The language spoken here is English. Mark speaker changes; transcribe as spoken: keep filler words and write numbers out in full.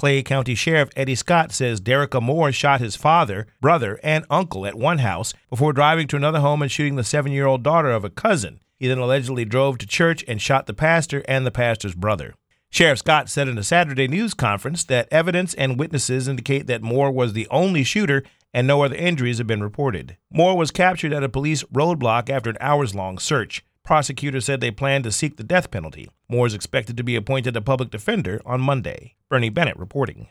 Speaker 1: Clay County Sheriff Eddie Scott says Derrica Moore shot his father, brother, and uncle at one house before driving to another home and shooting the seven-year-old daughter of a cousin. He then allegedly drove to church and shot the pastor and the pastor's brother. Sheriff Scott said in a Saturday news conference that evidence and witnesses indicate that Moore was the only shooter and no other injuries have been reported. Moore was captured at a police roadblock after an hours-long search. Prosecutors said they plan to seek the death penalty. Moore is expected to be appointed a public defender on Monday. Bernie Bennett reporting.